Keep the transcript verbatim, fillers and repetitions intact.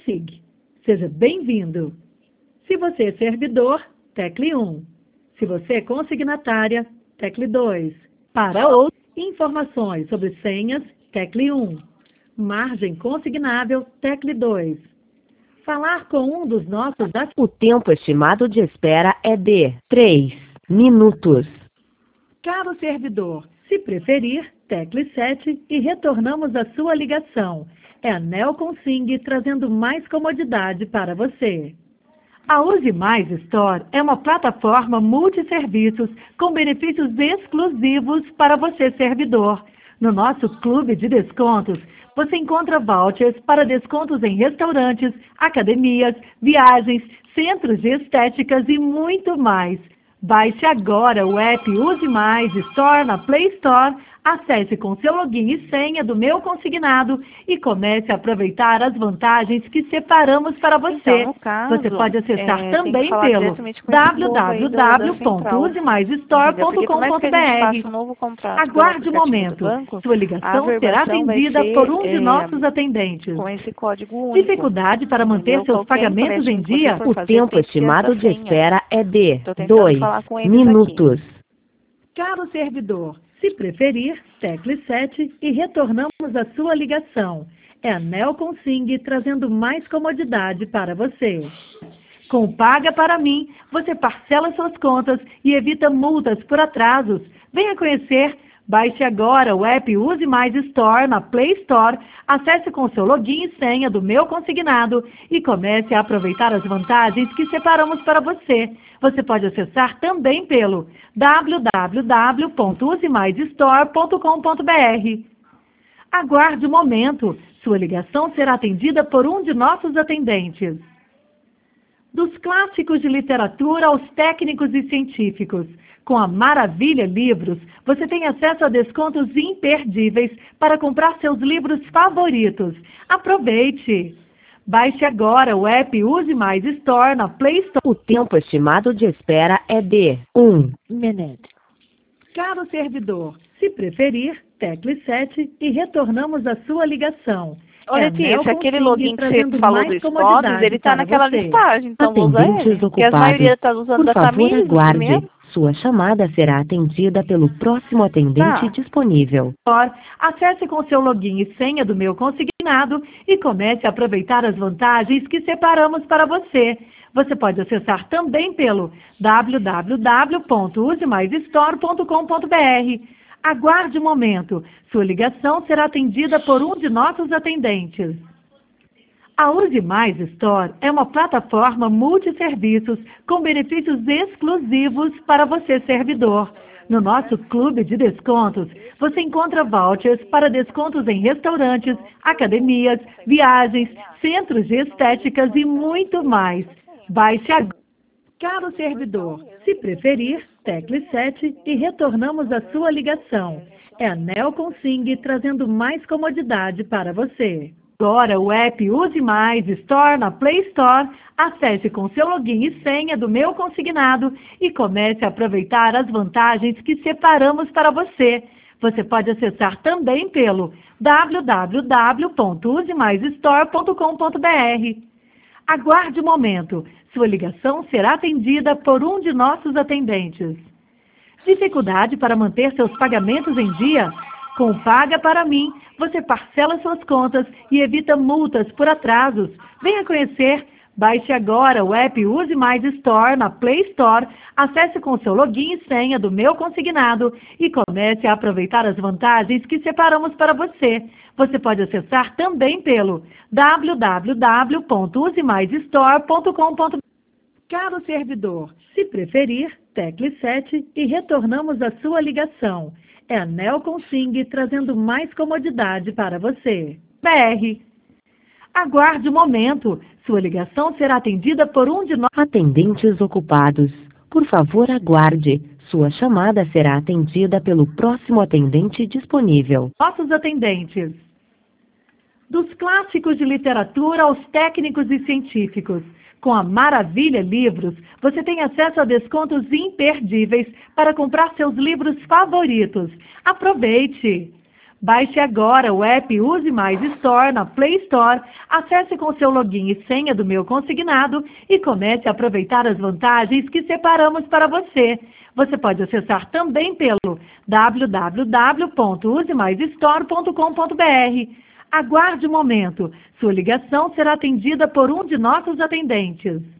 Consig. Seja bem-vindo. Se você é servidor, tecle um. Se você é consignatária, tecle dois. Para outras informações sobre senhas, tecle um. Margem consignável, tecle dois. Falar com um dos nossos... O tempo estimado de espera é de três minutos. Caro servidor, se preferir, tecle sete e retornamos a sua ligação. É a Neoconsig trazendo mais comodidade para você. A Use Mais Store é uma plataforma multisserviços com benefícios exclusivos para você servidor. No nosso clube de descontos, você encontra vouchers para descontos em restaurantes, academias, viagens, centros de estéticas e muito mais. Baixe agora o app Use Mais Store na Play Store, acesse com seu login e senha do Meu Consignado e comece a aproveitar as vantagens que separamos para você. Então, no caso, você pode acessar é, também pelo pelo w w w ponto use mais store ponto com ponto b r. Aguarde um momento. Banco, sua ligação será atendida ser, por um de é, nossos atendentes. Com esse código único. Dificuldade para manter seus pagamentos em dia? O tempo estimado de espera é de dois minutos. Aqui. Caro servidor, se preferir, tecle sete e retornamos a sua ligação. É a Neoconsig trazendo mais comodidade para você. Com o Paga para Mim, você parcela suas contas e evita multas por atrasos. Venha conhecer. Baixe agora o app Use Mais Store na Play Store, acesse com seu login e senha do Meu Consignado e comece a aproveitar as vantagens que separamos para você. Você pode acessar também pelo w w w ponto use mais store ponto com ponto b r. Aguarde um momento, sua ligação será atendida por um de nossos atendentes. Dos clássicos de literatura aos técnicos e científicos, com a Maravilha Livros, você tem acesso a descontos imperdíveis para comprar seus livros favoritos. Aproveite! Baixe agora o app Use Mais Store na Play Store. O tempo estimado de espera é de um minuto. Caro servidor, se preferir, tecle sete e retornamos a sua ligação. Olha, é Tícia, aquele login que você falou do Spots, ele está naquela você. listagem, então vou usar Atendentes ele. Porque a ocupados. maioria está usando Por da favor, Camille, aguarde. Sua chamada será atendida pelo próximo atendente Tá. disponível. Acesse com seu login e senha do Meu Consignado e comece a aproveitar as vantagens que separamos para você. Você pode acessar também pelo w w w ponto use mais store ponto com ponto b r. Aguarde um momento. Sua ligação será atendida por um de nossos atendentes. A Use Mais Store é uma plataforma multisserviços com benefícios exclusivos para você servidor. No nosso clube de descontos, você encontra vouchers para descontos em restaurantes, academias, viagens, centros de estéticas e muito mais. Baixe agora. Caro servidor, se preferir, tecle sete e retornamos a sua ligação. É a Neoconsig trazendo mais comodidade para você. Agora o app Use Mais Store na Play Store, acesse com seu login e senha do Meu Consignado e comece a aproveitar as vantagens que separamos para você. Você pode acessar também pelo w w w ponto use mais store ponto com ponto b r. Aguarde um momento, sua ligação será atendida por um de nossos atendentes. Dificuldade para manter seus pagamentos em dia? Com o Paga para Mim, você parcela suas contas e evita multas por atrasos. Venha conhecer. Baixe agora o app Use Mais Store na Play Store, acesse com seu login e senha do Meu Consignado e comece a aproveitar as vantagens que separamos para você. Você pode acessar também pelo w w w ponto use mais store ponto com ponto b r. Caro servidor, se preferir, tecle sete e retornamos a sua ligação. É a Neoconsig trazendo mais comodidade para você. B R. Aguarde um momento. Sua ligação será atendida por um de nós. Atendentes ocupados. Por favor, aguarde. Sua chamada será atendida pelo próximo atendente disponível. Nossos atendentes. Dos clássicos de literatura aos técnicos e científicos, com a Maravilha Livros, você tem acesso a descontos imperdíveis para comprar seus livros favoritos. Aproveite! Baixe agora o app Use Mais Store na Play Store, acesse com seu login e senha do Meu Consignado e comece a aproveitar as vantagens que separamos para você. Você pode acessar também pelo w w w ponto use mais store ponto com ponto b r. Aguarde um momento, sua ligação será atendida por um de nossos atendentes.